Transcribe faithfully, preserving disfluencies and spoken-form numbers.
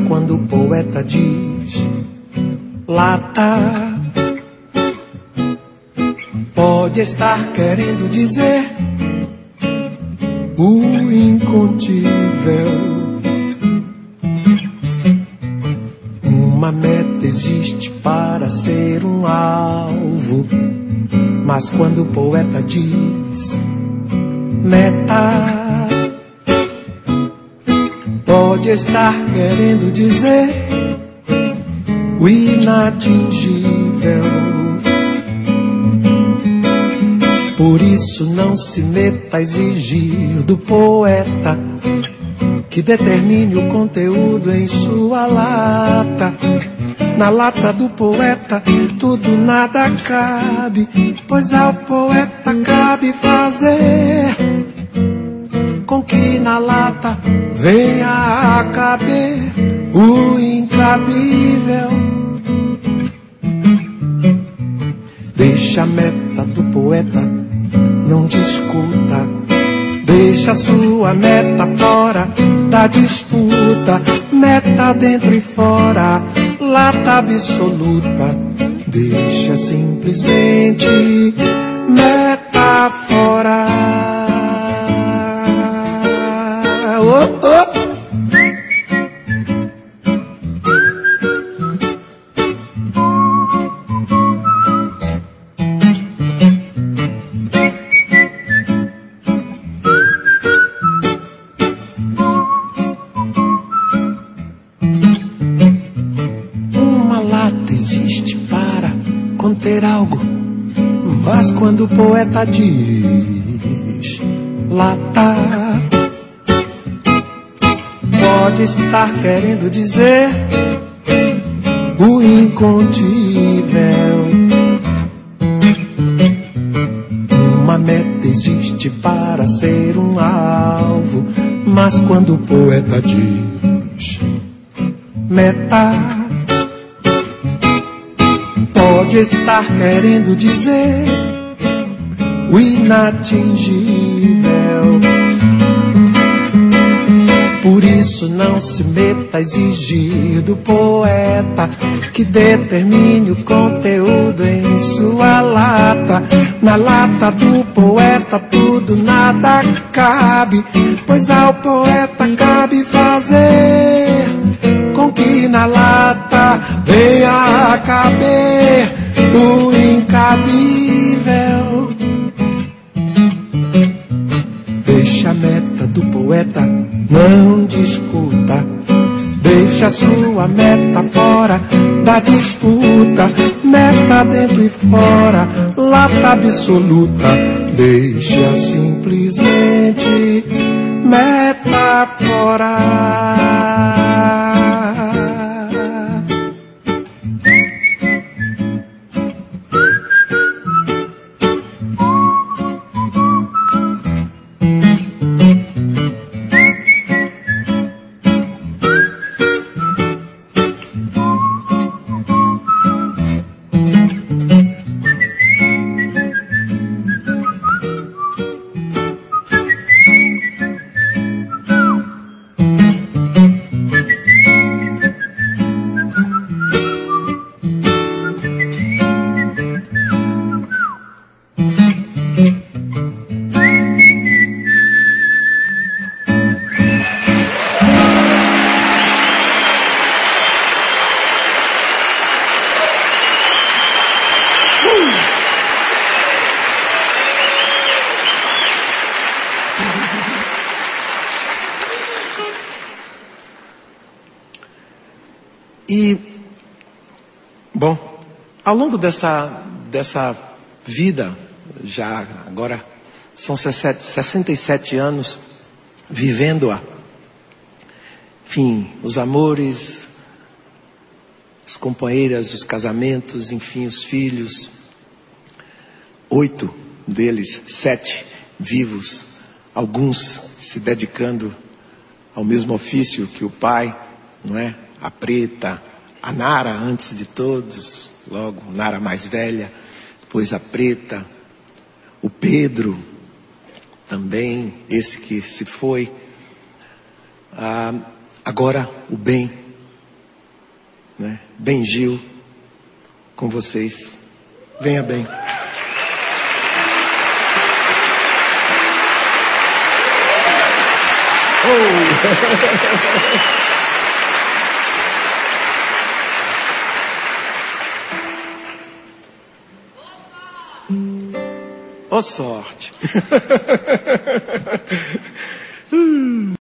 quando o poeta diz lata, pode estar querendo dizer o incontível. Uma meta existe para ser um alvo, mas quando o poeta diz meta, pode estar querendo dizer o inatingível. Por isso não se meta a exigir do poeta que determine o conteúdo em sua lata. Na lata do poeta tudo nada cabe, pois ao poeta cabe fazer com que na lata venha a caber o incabível. Deixa a meta do poeta, não discuta. Deixa sua meta fora da disputa. Meta dentro e fora, lata absoluta. Deixa simplesmente meta fora. Oh, oh. Conter algo, mas quando o poeta diz lata, pode estar querendo dizer o incontível. Uma meta existe para ser um alvo, mas quando o poeta diz meta, pode estar querendo dizer o inatingível. Por isso não se meta a exigir do poeta que determine o conteúdo em sua lata. Na lata do poeta tudo nada cabe, pois ao poeta cabe fazer com que na lata venha a caber o incabível. Deixa a meta do poeta, não discuta. Deixa sua meta fora da disputa. Meta dentro e fora, lata absoluta. Deixa simplesmente meta fora. E, bom, ao longo dessa, dessa vida, já agora são sessenta e sete anos vivendo-a, enfim, os amores, as companheiras, os casamentos, enfim, os filhos, oito deles, sete vivos, alguns se dedicando ao mesmo ofício que o pai, não é? A Preta, a Nara antes de todos, logo Nara mais velha, depois a Preta, o Pedro, também esse que se foi, ah, agora o Ben, né? Bem Gil, com vocês. Venha bem. Oh! Ô sorte!